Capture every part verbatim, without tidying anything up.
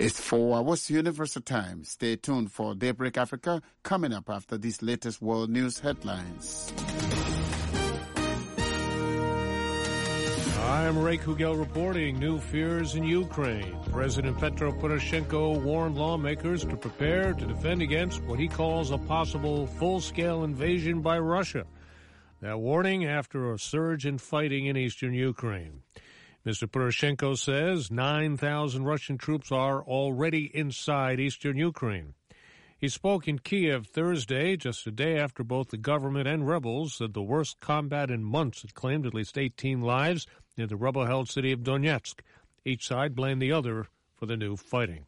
It's four hours Universal Time. Stay tuned for Daybreak Africa coming up after these latest world news headlines. I'm Ray Kugel reporting new fears in Ukraine. President Petro Poroshenko warned lawmakers to prepare to defend against what he calls a possible full-scale invasion by Russia. That warning after a surge in fighting in eastern Ukraine. Mister Poroshenko says nine thousand Russian troops are already inside eastern Ukraine. He spoke in Kiev Thursday, just a day after both the government and rebels said the worst combat in months had claimed at least eighteen lives near the rebel-held city of Donetsk. Each side blamed the other for the new fighting.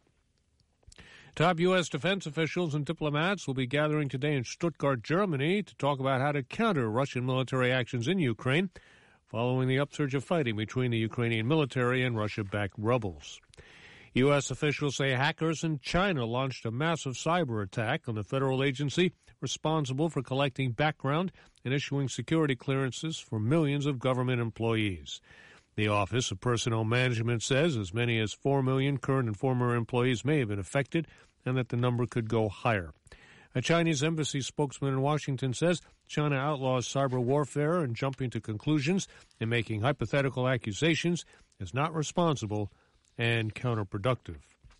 Top U S defense officials and diplomats will be gathering today in Stuttgart, Germany, to talk about how to counter Russian military actions in Ukraine following the upsurge of fighting between the Ukrainian military and Russia-backed rebels. U S officials say hackers in China launched a massive cyber attack on the federal agency responsible for collecting background and issuing security clearances for millions of government employees. The Office of Personnel Management says as many as four million current and former employees may have been affected and that the number could go higher. A Chinese embassy spokesman in Washington says China outlaws cyber warfare and jumping to conclusions and making hypothetical accusations is not responsible and counterproductive.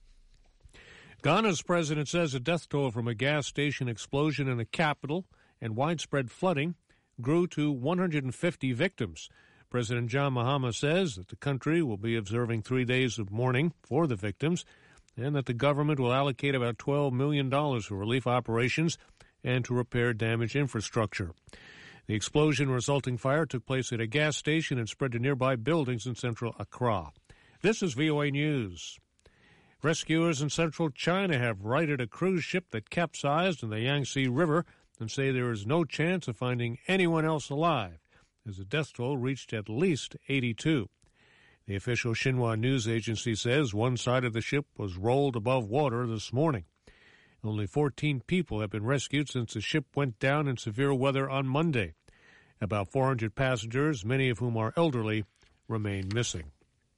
Ghana's president says a death toll from a gas station explosion in the capital and widespread flooding grew to one hundred fifty victims. President John Mahama says that the country will be observing three days of mourning for the victims and that the government will allocate about twelve million dollars for relief operations and to repair damaged infrastructure. The explosion resulting fire took place at a gas station and spread to nearby buildings in central Accra. This is V O A News. Rescuers in central China have righted a cruise ship that capsized in the Yangtze River and say there is no chance of finding anyone else alive, as the death toll reached at least eighty-two. The official Xinhua news agency says one side of the ship was rolled above water this morning. Only fourteen people have been rescued since the ship went down in severe weather on Monday. About four hundred passengers, many of whom are elderly, remain missing.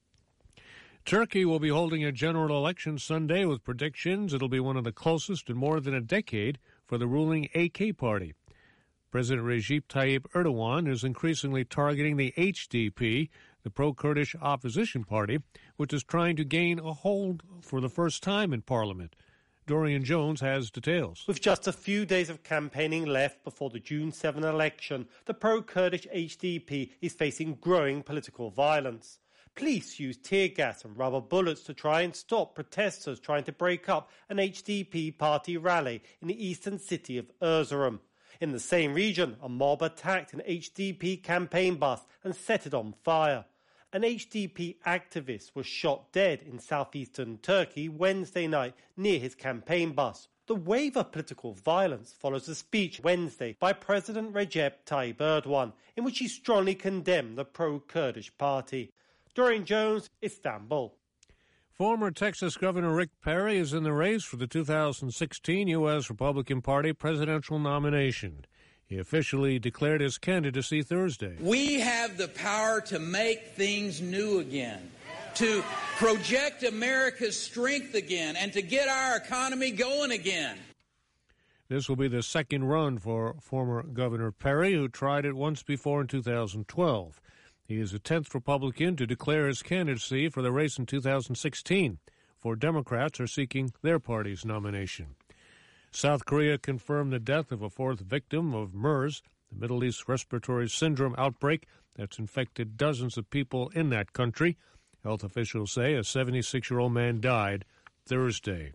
Turkey will be holding a general election Sunday with predictions it'll be one of the closest in more than a decade for the ruling A K party. President Recep Tayyip Erdogan is increasingly targeting the H D P, the pro-Kurdish opposition party, which is trying to gain a hold for the first time in Parliament. Dorian Jones has details. With just a few days of campaigning left before the June seventh election, the pro-Kurdish H D P is facing growing political violence. Police used tear gas and rubber bullets to try and stop protesters trying to break up an H D P party rally in the eastern city of Erzurum. In the same region, a mob attacked an H D P campaign bus and set it on fire. An H D P activist was shot dead in southeastern Turkey Wednesday night near his campaign bus. The wave of political violence follows a speech Wednesday by President Recep Tayyip Erdogan, in which he strongly condemned the pro-Kurdish party. Dorian Jones, Istanbul. Former Texas Governor Rick Perry is in the race for the two thousand sixteen U S Republican Party presidential nomination. He officially declared his candidacy Thursday. We have the power to make things new again, to project America's strength again, and to get our economy going again. This will be the second run for former Governor Perry, who tried it once before in two thousand twelve. He is the tenth Republican to declare his candidacy for the race in two thousand sixteen. Four Democrats are seeking their party's nomination. South Korea confirmed the death of a fourth victim of MERS, the Middle East Respiratory Syndrome outbreak that's infected dozens of people in that country. Health officials say a seventy-six-year-old man died Thursday.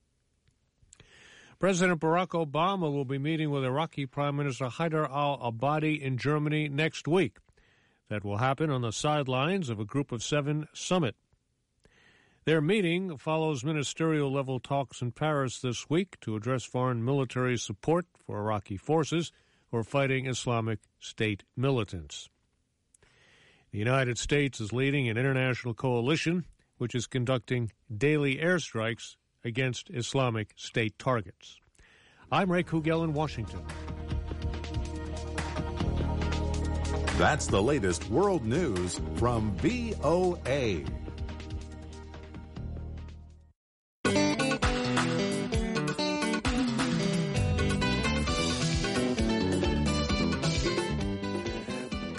President Barack Obama will be meeting with Iraqi Prime Minister Haider al-Abadi in Germany next week. That will happen on the sidelines of a Group of Seven summit. Their meeting follows ministerial-level talks in Paris this week to address foreign military support for Iraqi forces who are fighting Islamic State militants. The United States is leading an international coalition which is conducting daily airstrikes against Islamic State targets. I'm Ray Kugel in Washington. That's the latest world news from V O A.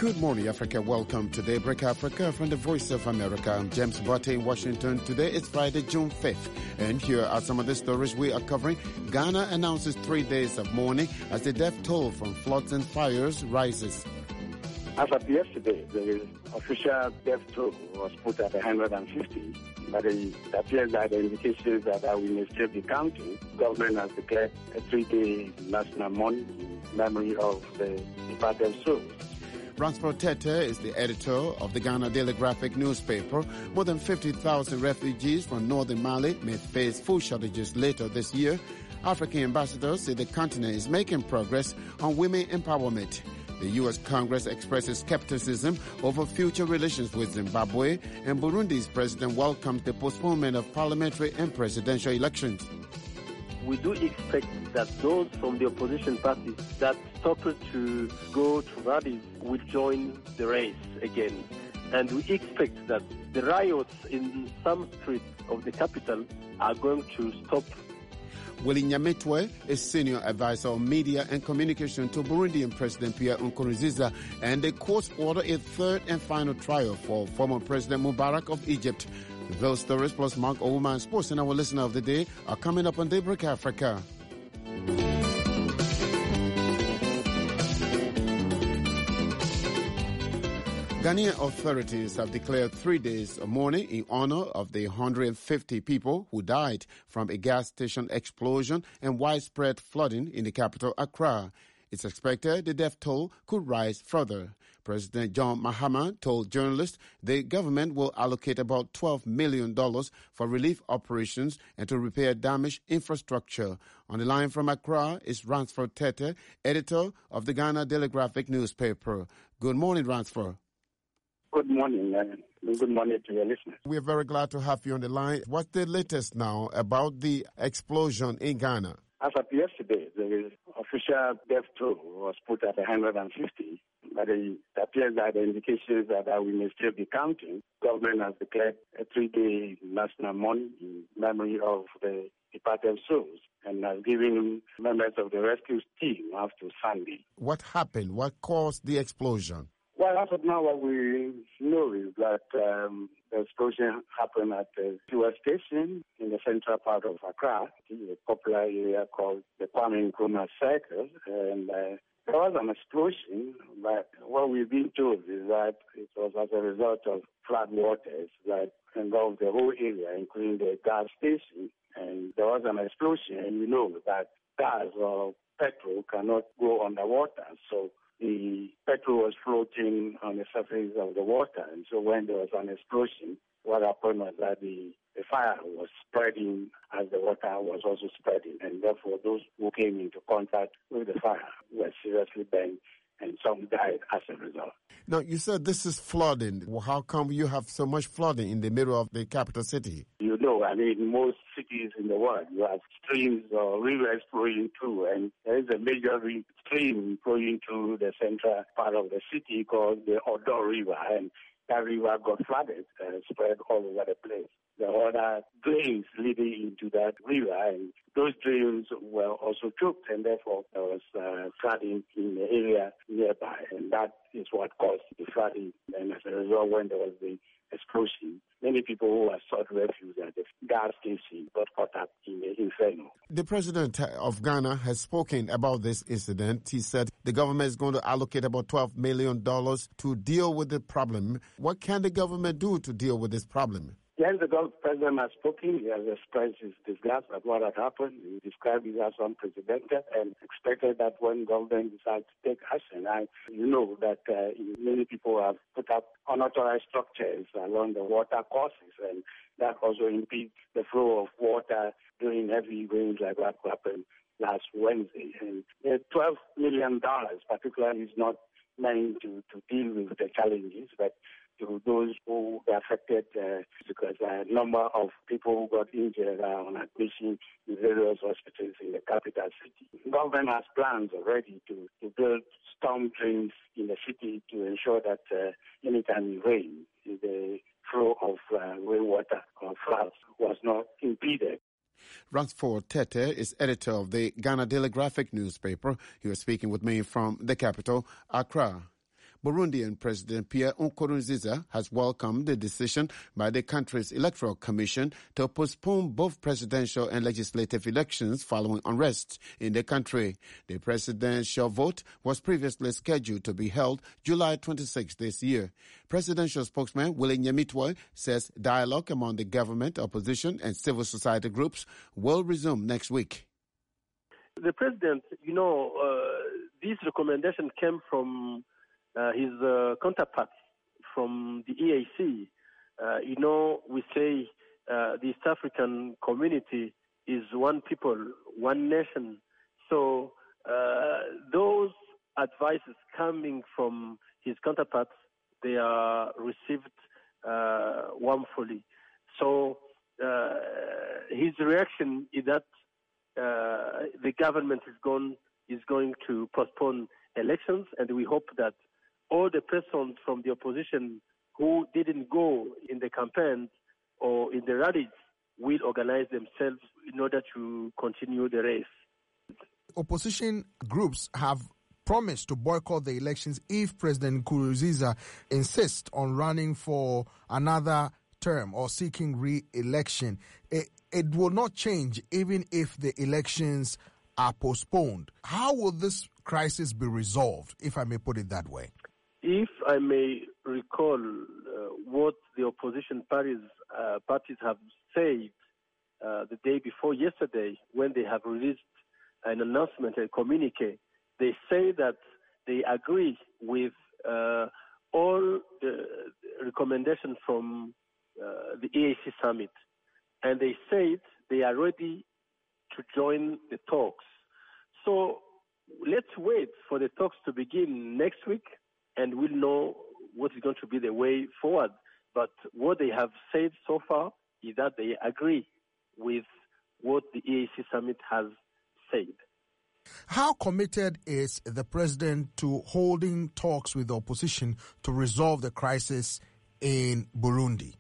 Good morning, Africa. Welcome to Daybreak Africa from the Voice of America. I'm James Botte in Washington. Today is Friday, June fifth. And here are some of the stories we are covering. Ghana announces three days of mourning as the death toll from floods and fires rises. As of yesterday, the official death toll was put at one hundred fifty. But it appears that the indications that we may still be counting. Government has declared a three-day national mourning in memory of the departed souls. Ransford Tete is the editor of the Ghana Daily Graphic newspaper. More than fifty thousand refugees from northern Mali may face food shortages later this year. African ambassadors say the continent is making progress on women empowerment. The U S Congress expresses skepticism over future relations with Zimbabwe, and Burundi's president welcomes the postponement of parliamentary and presidential elections. We do expect that those from the opposition parties that stopped to go to rallies will join the race again. And we expect that the riots in some streets of the capital are going to stop. Willie Nyamitwe is senior advisor on media and communication to Burundian President Pierre Nkurunziza, and the court ordered a third and final trial for former President Mubarak of Egypt. Those stories plus Mark Oman Sports and our listener of the day are coming up on Daybreak Africa. Ghanaian authorities have declared three days of mourning in honor of the one hundred fifty people who died from a gas station explosion and widespread flooding in the capital, Accra. It's expected the death toll could rise further. President John Mahama told journalists the government will allocate about twelve million dollars for relief operations and to repair damaged infrastructure. On the line from Accra is Ransford Tete, editor of the Ghana Daily Graphic newspaper. Good morning, Ransford. Good morning, and good morning to your listeners. We're very glad to have you on the line. What's the latest now about the explosion in Ghana? As of yesterday, the official death toll was put at one hundred fifty, but it appears that the indications that we may still be counting. Government has declared a three-day national mourning in memory of the departed souls and has given members of the rescue team up to Sunday. What happened? What caused the explosion? Well, as of now, what we know is that um, the explosion happened at the fuel station in the central part of Accra, a popular area called the Kwame Nkrumah Circle. And uh, there was an explosion, but what we've been told is that it was as a result of flood waters that engulfed the whole area, including the gas station. And there was an explosion, and we know that gas or petrol cannot go underwater. So the petrol was floating on the surface of the water, and so when there was an explosion, what happened was that the, the fire was spreading as the water was also spreading, and therefore those who came into contact with the fire were seriously burned, and some died as a result. Now, you said this is flooding. Well, how come you have so much flooding in the middle of the capital city? You know, I mean, most cities in the world, you have streams or rivers flowing through, and there is a major stream flowing through the central part of the city called the Odo River, and that river got flooded and spread all over the place. There are other drains leading into that river, and those drains were also choked, and therefore there was uh, flooding in the area nearby, and that is what caused the flooding. And as a result, when there was the explosion, many people who had sought refuge at the gas station got caught up in the inferno. The president of Ghana has spoken about this incident. He said the government is going to allocate about twelve million dollars to deal with the problem. What can the government do to deal with this problem? Yes, the president has spoken. He has expressed his disgust at what had happened. He described it as unprecedented and expected that when government decides to take action, I, you know that uh, many people have put up unauthorized structures along the water courses, and that also impedes the flow of water during heavy rains like what happened last Wednesday. And the twelve million dollars particularly is not meant to, to deal with the challenges, but to those who were affected uh, because a number of people who got injured are on admission in various hospitals in the capital city. The government has plans already to, to build storm drains in the city to ensure that uh, anytime it rains, the flow of uh, rainwater or floods was not impeded. Ransford Tete is editor of the Ghana Daily Graphic newspaper. He was speaking with me from the capital, Accra. Burundian President Pierre Nkurunziza has welcomed the decision by the country's Electoral Commission to postpone both presidential and legislative elections following unrest in the country. The presidential vote was previously scheduled to be held July twenty-sixth this year. Presidential spokesman Willie Nyamitwe says dialogue among the government, opposition and civil society groups will resume next week. The president, you know, uh, this recommendation came from uh, his uh, counterparts from the E A C. Uh, you know, we say uh, the East African community is one people, one nation. So uh, those advices coming from his counterparts, they are received uh, warmly. So uh, his reaction is that uh, the government is going is going to postpone elections, and we hope that all the persons from the opposition who didn't go in the campaign or in the rallies will organize themselves in order to continue the race. Opposition groups have promised to boycott the elections if President Nkurunziza insists on running for another term or seeking re-election. It, it will not change even if the elections are postponed. How will this crisis be resolved, if I may put it that way? If I may recall uh, what the opposition parties uh, parties have said uh, the day before yesterday, when they have released an announcement, a communique, they say that they agree with uh, all the recommendations from uh, the E A C summit, and they said they are ready to join the talks. So let's wait for the talks to begin next week, and we'll know what is going to be the way forward. But what they have said so far is that they agree with what the E A C summit has said. How committed is the president to holding talks with the opposition to resolve the crisis in Burundi?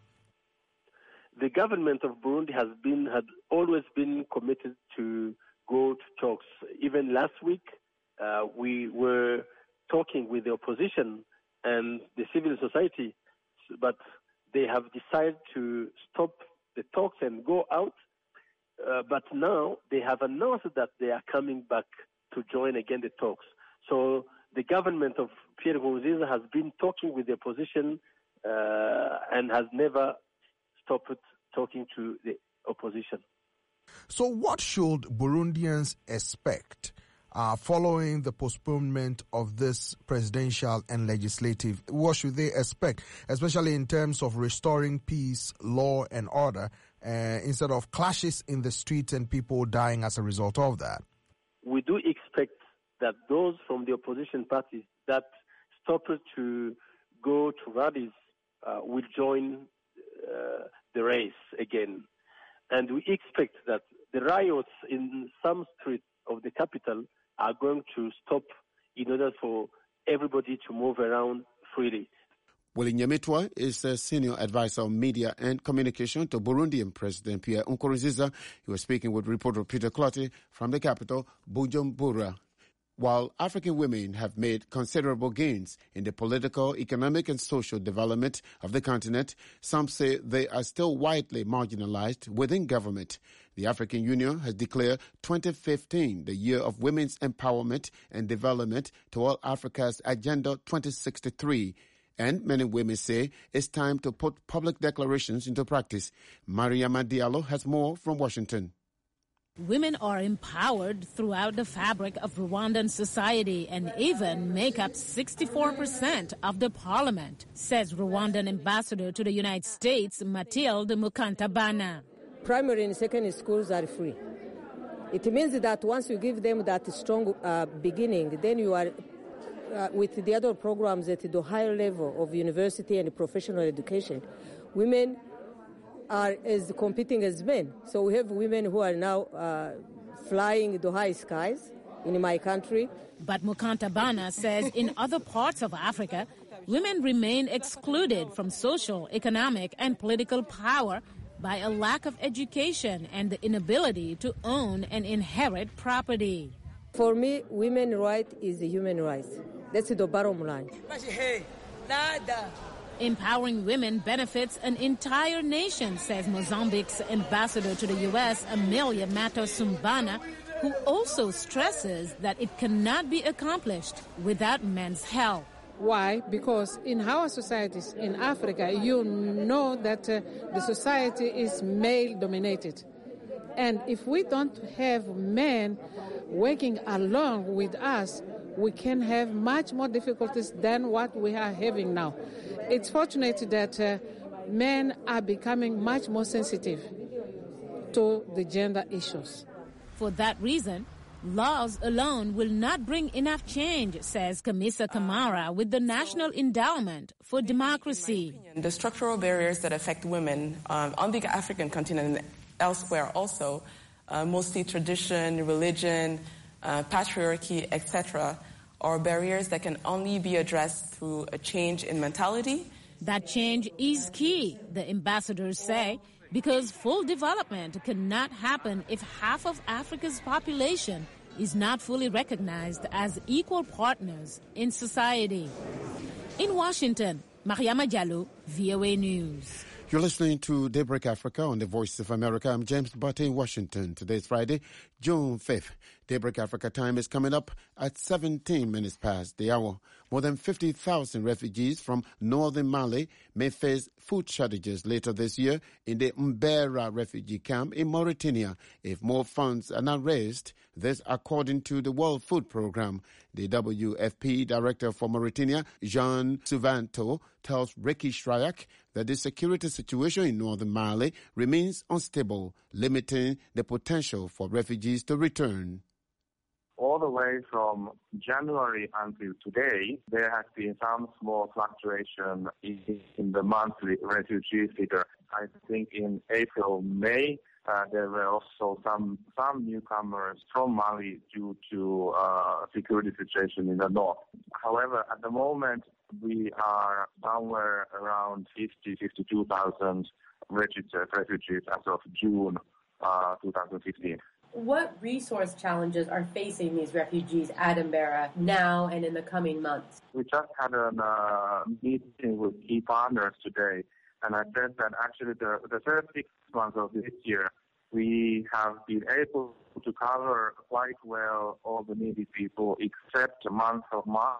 The government of Burundi has been had always been committed to go to talks. Even last week, uh, we were talking with the opposition and the civil society, but they have decided to stop the talks and go out. Uh, but now they have announced that they are coming back to join again the talks. So the government of Pierre Nkurunziza has been talking with the opposition uh, and has never stopped talking to the opposition. So what should Burundians expect uh, following the postponement of this presidential and legislative? What should they expect, especially in terms of restoring peace, law and order, uh, instead of clashes in the streets and people dying as a result of that? We do expect that those from the opposition parties that stopped to go to rallies uh, will join uh, the race again. And we expect that the riots in some streets of the capital are going to stop in order for everybody to move around freely. Willie Nyamitwe is a senior advisor on media and communication to Burundian President Pierre Nkurunziza. He was speaking with reporter Peter Clotty from the capital, Bujumbura. While African women have made considerable gains in the political, economic and social development of the continent, some say they are still widely marginalized within government. The African Union has declared twenty fifteen the year of women's empowerment and development toward Africa's Agenda twenty sixty-three. And many women say it's time to put public declarations into practice. Mariama Diallo has more from Washington. Women are empowered throughout the fabric of Rwandan society and even make up sixty-four percent of the parliament, says Rwandan ambassador to the United States, Mathilde Mukantabana. Primary and secondary schools are free. It means that once you give them that strong uh, beginning, then you are, uh, with the other programs at the higher level of university and professional education, women are as competing as men. So we have women who are now uh, flying the high skies in my country. But Mukantabana says in other parts of Africa, women remain excluded from social, economic, and political power by a lack of education and the inability to own and inherit property. For me, women's right is a human right. That's the bottom line. Empowering women benefits an entire nation, says Mozambique's ambassador to the U S, Amelia Matos Sumbana, who also stresses that it cannot be accomplished without men's help. Why? Because in our societies in Africa, you know that uh, the society is male-dominated. And if we don't have men working along with us, we can have much more difficulties than what we are having now. It's fortunate that uh, men are becoming much more sensitive to the gender issues. For that reason, laws alone will not bring enough change, says Kamisa Kamara with the National Endowment for Democracy. The structural barriers that affect women um, on the African continent and elsewhere also, uh, mostly tradition, religion, uh, patriarchy, et cetera, are barriers that can only be addressed through a change in mentality. That change is key, the ambassadors say, because full development cannot happen if half of Africa's population is not fully recognized as equal partners in society. In Washington, Mariama Diallo, V O A News. You're listening to Daybreak Africa on the Voice of America. I'm James Butte in Washington. Today's Friday, June fifth. Daybreak Africa time is coming up at seventeen minutes past the hour. More than fifty thousand refugees from northern Mali may face food shortages later this year in the Mbera refugee camp in Mauritania if more funds are not raised. This according to the World Food Programme. The W F P director for Mauritania, Jean Suvanto, tells Ricky Shryak that the security situation in northern Mali remains unstable, limiting the potential for refugees to return. All the way from January until today, there has been some small fluctuation in, in the monthly refugee figure. I think in April, May, uh, there were also some some newcomers from Mali due to uh, security situation in the north. However, at the moment, we are somewhere around fifty, fifty-two thousand registered refugees as of June uh, twenty fifteen. What resource challenges are facing these refugees at Mbera now and in the coming months? We just had a uh, meeting with key partners today, and I said that actually the, the first six months of this year, we have been able to cover quite well all the needy people except the month of March.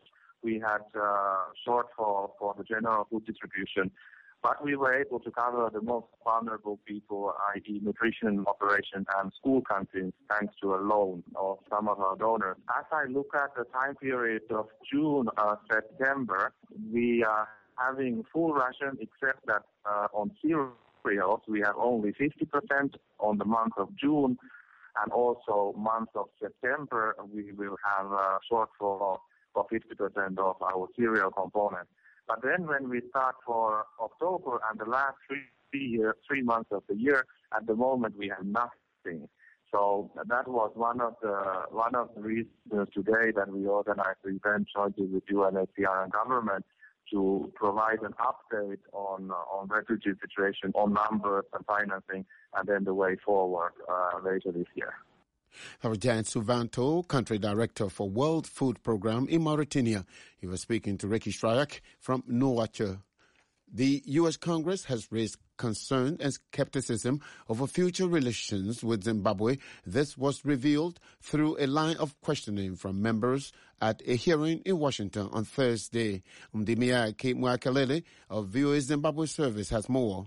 We had uh, shortfall for the general food distribution. But we were able to cover the most vulnerable people, that is nutrition operations and school canteens, thanks to a loan of some of our donors. As I look at the time period of June, uh, September, we are having full ration, except that uh, on cereals we have only fifty percent on the month of June, and also month of September we will have a shortfall of fifty percent of our cereal component. But then when we start for October and the last three, year, three months of the year, at the moment we have nothing. So that was one of the one of the reasons today that we organized the event jointly with U N H C R and government to provide an update on on refugee situation, on numbers and financing, and then the way forward uh, later this year. That was Jan Suvanto, Country Director for World Food Programme in Mauritania. He was speaking to Ricky Shryak from Nouakchott. The U S Congress has raised concern and skepticism over future relations with Zimbabwe. This was revealed through a line of questioning from members at a hearing in Washington on Thursday. Mdimia Kate Mwakalele of V O A Zimbabwe Service has more.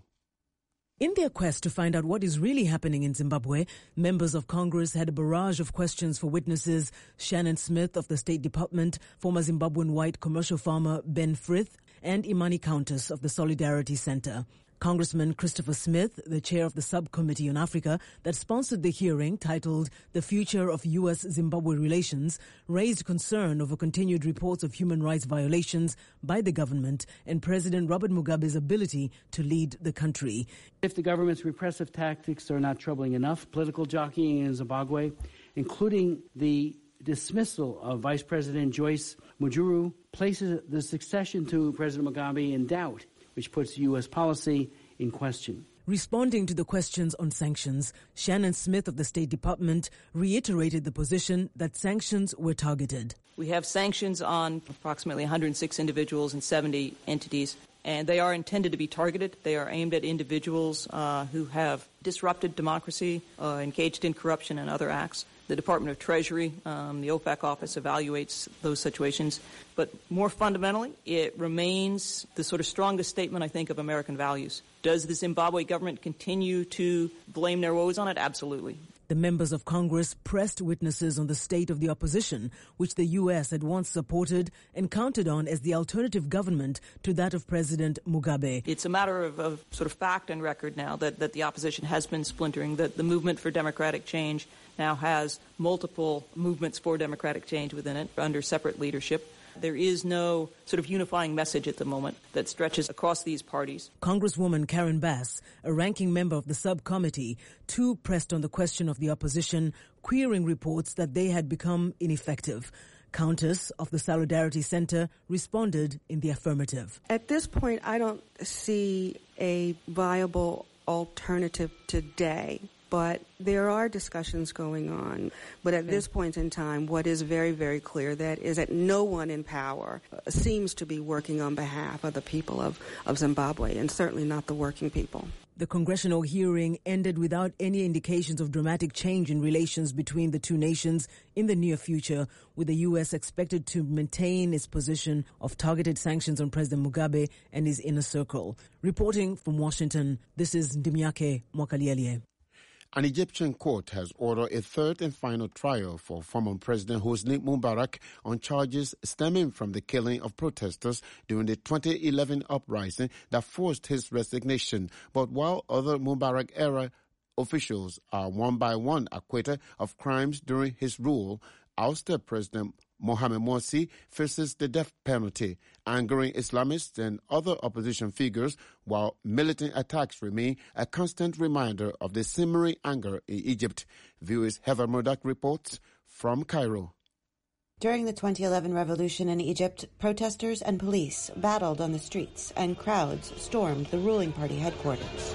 In their quest to find out what is really happening in Zimbabwe, members of Congress had a barrage of questions for witnesses Shannon Smith of the State Department, former Zimbabwean white commercial farmer Ben Frith, and Imani Countess of the Solidarity Center. Congressman Christopher Smith, the chair of the subcommittee on Africa that sponsored the hearing titled The Future of U S-Zimbabwe Relations, raised concern over continued reports of human rights violations by the government and President Robert Mugabe's ability to lead the country. If the government's repressive tactics are not troubling enough, political jockeying in Zimbabwe, including the dismissal of Vice President Joyce Mujuru, places the succession to President Mugabe in doubt, which puts U S policy in question. Responding to the questions on sanctions, Shannon Smith of the State Department reiterated the position that sanctions were targeted. We have sanctions on approximately one hundred six individuals and seventy entities, and they are intended to be targeted. They are aimed at individuals uh, who have disrupted democracy, uh, engaged in corruption and other acts. The Department of Treasury, um, the OFAC office, evaluates those situations. But more fundamentally, it remains the sort of strongest statement, I think, of American values. Does the Zimbabwe government continue to blame their woes on it? Absolutely. The members of Congress pressed witnesses on the state of the opposition, which the U S had once supported and counted on as the alternative government to that of President Mugabe. It's a matter of, of sort of fact and record now that, that the opposition has been splintering, that the movement for democratic change now has multiple movements for democratic change within it under separate leadership. There is no sort of unifying message at the moment that stretches across these parties. Congresswoman Karen Bass, a ranking member of the subcommittee, too pressed on the question of the opposition, querying reports that they had become ineffective. Countess of the Solidarity Center responded in the affirmative. At this point, I don't see a viable alternative today. But there are discussions going on. But at this point in time, what is very, very clear that is that no one in power seems to be working on behalf of the people of, of Zimbabwe, and certainly not the working people. The congressional hearing ended without any indications of dramatic change in relations between the two nations in the near future, with the U S expected to maintain its position of targeted sanctions on President Mugabe and his inner circle. Reporting from Washington, this is Ndimiake Mwakaliele. An Egyptian court has ordered a third and final trial for former President Hosni Mubarak on charges stemming from the killing of protesters during the twenty eleven uprising that forced his resignation. But while other Mubarak-era officials are one by one acquitted of crimes during his rule, ousted President Mohamed Morsi faces the death penalty, angering Islamists and other opposition figures, while militant attacks remain a constant reminder of the simmering anger in Egypt. V O A's Heather Murdoch reports from Cairo. During the twenty eleven revolution in Egypt, protesters and police battled on the streets and crowds stormed the ruling party headquarters.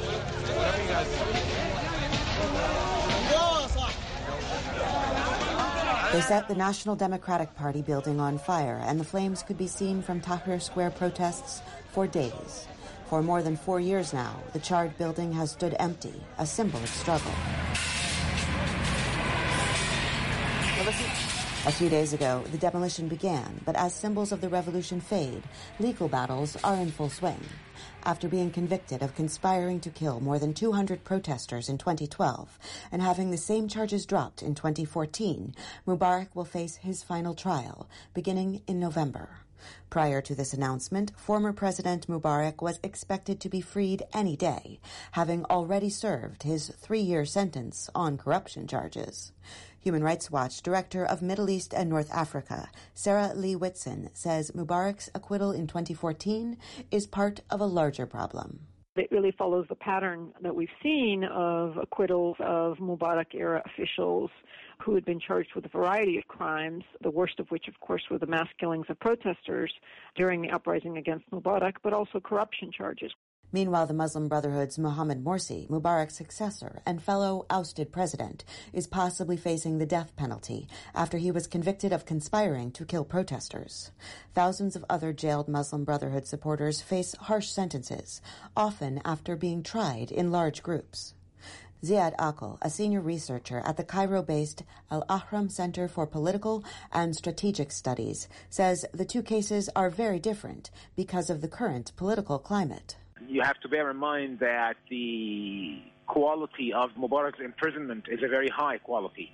They set the National Democratic Party building on fire, and the flames could be seen from Tahrir Square protests for days. For more than four years now, the charred building has stood empty, a symbol of struggle. A few days ago, the demolition began, but as symbols of the revolution fade, legal battles are in full swing. After being convicted of conspiring to kill more than two hundred protesters in twenty twelve and having the same charges dropped in twenty fourteen, Mubarak will face his final trial, beginning in November. Prior to this announcement, former President Mubarak was expected to be freed any day, having already served his three-year sentence on corruption charges. Human Rights Watch Director of Middle East and North Africa, Sarah Lee Whitson, says Mubarak's acquittal in twenty fourteen is part of a larger problem. It really follows the pattern that we've seen of acquittals of Mubarak-era officials who had been charged with a variety of crimes, the worst of which, of course, were the mass killings of protesters during the uprising against Mubarak, but also corruption charges. Meanwhile, the Muslim Brotherhood's Mohamed Morsi, Mubarak's successor and fellow ousted president, is possibly facing the death penalty after he was convicted of conspiring to kill protesters. Thousands of other jailed Muslim Brotherhood supporters face harsh sentences, often after being tried in large groups. Ziad Aqil, a senior researcher at the Cairo-based Al-Ahram Center for Political and Strategic Studies, says the two cases are very different because of the current political climate. You have to bear in mind that the quality of Mubarak's imprisonment is a very high quality,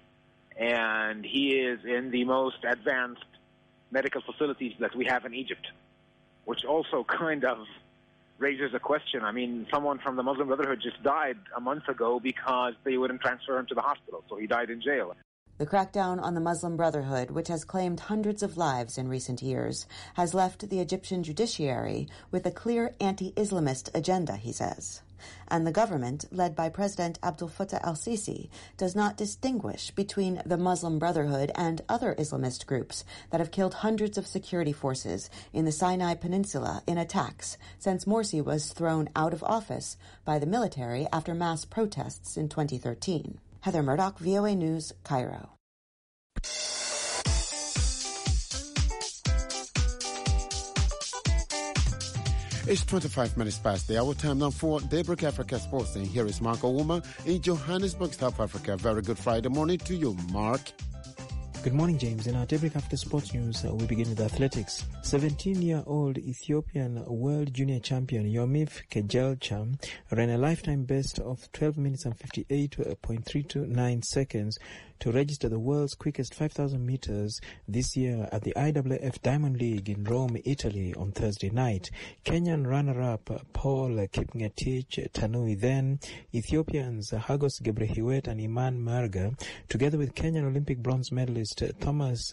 and he is in the most advanced medical facilities that we have in Egypt, which also kind of raises a question. I mean, someone from the Muslim Brotherhood just died a month ago because they wouldn't transfer him to the hospital, so he died in jail. The crackdown on the Muslim Brotherhood, which has claimed hundreds of lives in recent years, has left the Egyptian judiciary with a clear anti-Islamist agenda, he says. And the government, led by President Abdel Fattah al-Sisi, does not distinguish between the Muslim Brotherhood and other Islamist groups that have killed hundreds of security forces in the Sinai Peninsula in attacks since Morsi was thrown out of office by the military after mass protests in twenty thirteen. Heather Murdoch, V O A News, Cairo. It's twenty-five minutes past the hour. Time now for Daybreak Africa Sports. And here is Mark Ouma in Johannesburg, South Africa. Very good Friday morning to you, Mark. Good morning, James. In our Daybreak After Sports News, uh, we begin with athletics. seventeen-year-old Ethiopian World Junior Champion Yomif Kejelcha ran a lifetime best of twelve minutes and fifty-eight point three two nine seconds to register the world's quickest five thousand meters this year at the I W F Diamond League in Rome, Italy on Thursday night. Kenyan runner-up Paul Kipngetich Tanui, then Ethiopians Hagos Gebrehiwet and Iman Marga, together with Kenyan Olympic bronze medalist Thomas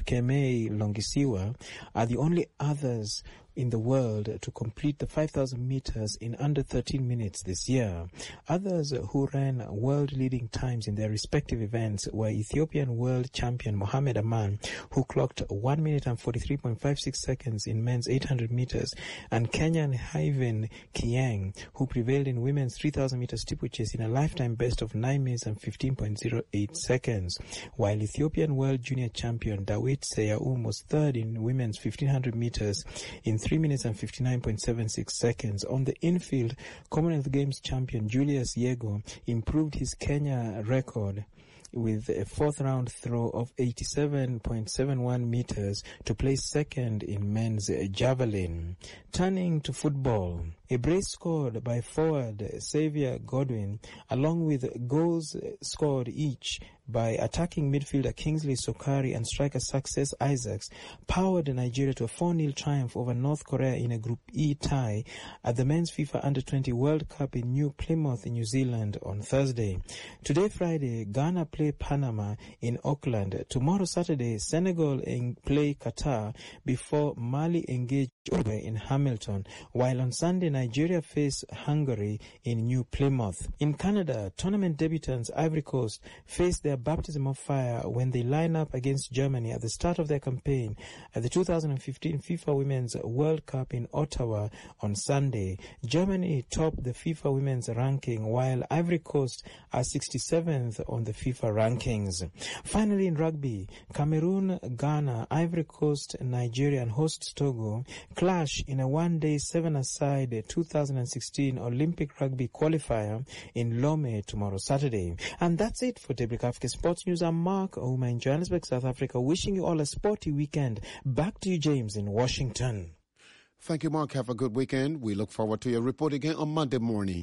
Kemei Longisiwa, are the only others in the world to complete the five thousand meters in under thirteen minutes this year. Others who ran world-leading times in their respective events were Ethiopian world champion Mohamed Aman, who clocked one minute and forty-three point five six seconds in men's eight hundred meters, and Kenyan Hyven Kieng, who prevailed in women's three thousand meter steeplechase in a lifetime best of nine minutes and fifteen point zero eight seconds, while Ethiopian world junior champion Dawit Seyaum was third in women's fifteen hundred meters in three minutes and fifty-nine point seven six seconds. On the infield, Commonwealth Games champion Julius Yego improved his Kenya record with a fourth round throw of eighty-seven point seven one meters to place second in men's javelin. Turning to football, a brace scored by forward Xavier Godwin, along with goals scored each by attacking midfielder Kingsley Sokari and striker Success Isaacs, powered Nigeria to a four nil triumph over North Korea in a Group E tie at the men's FIFA under twenty World Cup in New Plymouth, New Zealand on Thursday. Today, Friday, Ghana play Panama in Auckland. Tomorrow, Saturday, Senegal play Qatar before Mali engage Uruguay in Hamilton, while on Sunday, Nigeria face Hungary in New Plymouth. In Canada, tournament debutants Ivory Coast face their baptism of fire when they line up against Germany at the start of their campaign at the two thousand fifteen FIFA Women's World Cup in Ottawa on Sunday. Germany topped the FIFA Women's ranking, while Ivory Coast are sixty-seventh on the FIFA rankings. Finally, in rugby, Cameroon, Ghana, Ivory Coast, Nigeria and host Togo clash in a one-day seven-a-side two thousand sixteen Olympic rugby qualifier in Lome tomorrow, Saturday. And that's it for Daybreak Africa Sports News. I'm Mark Ouma in Johannesburg, South Africa, wishing you all a sporty weekend. Back to you, James, in Washington. Thank you, Mark. Have a good weekend. We look forward to your report again on Monday morning.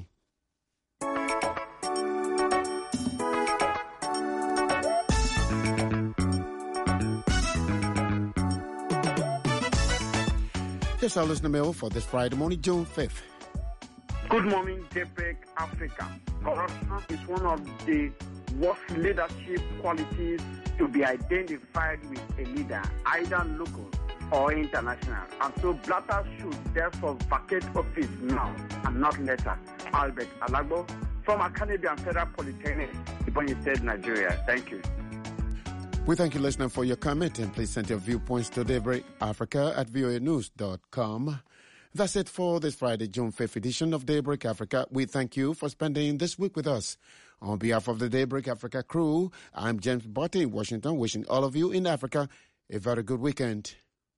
Here's our listener mail for this Friday morning, June fifth. Good morning, Daybreak Africa. Corruption is one of the worst leadership qualities to be identified with a leader, either local or international. And so Blatter should therefore vacate office now and not later. Albert Alagbo from Canadian Federal Polytechnic, Ebonyi State, Nigeria. Thank you. We thank you, listener, for your comment, and please send your viewpoints to Daybreak Africa at v o a news dot com. That's it for this Friday, June fifth edition of Daybreak Africa. We thank you for spending this week with us. On behalf of the Daybreak Africa crew, I'm James Botte in Washington, wishing all of you in Africa a very good weekend.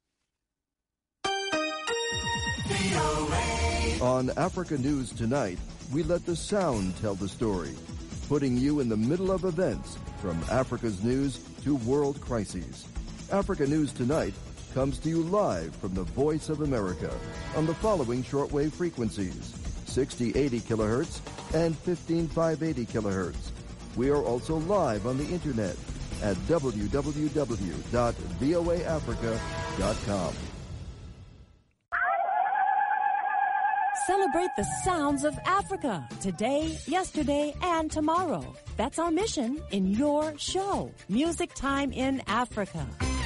On Africa News Tonight, we let the sound tell the story, putting you in the middle of events from Africa's news to world crises. Africa News Tonight comes to you live from the Voice of America on the following shortwave frequencies: sixty eighty kilohertz and fifteen five eighty kilohertz. We are also live on the internet at w w w dot v o a africa dot com. Celebrate the sounds of Africa today, yesterday, and tomorrow. That's our mission in your show, Music Time in Africa.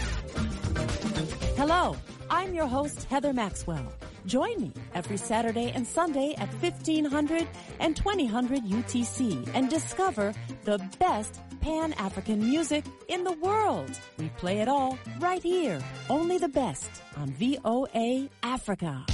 Hello, I'm your host, Heather Maxwell. Join me every Saturday and Sunday at fifteen hundred and twenty hundred U T C and discover the best Pan-African music in the world. We play it all right here, only the best on V O A Africa.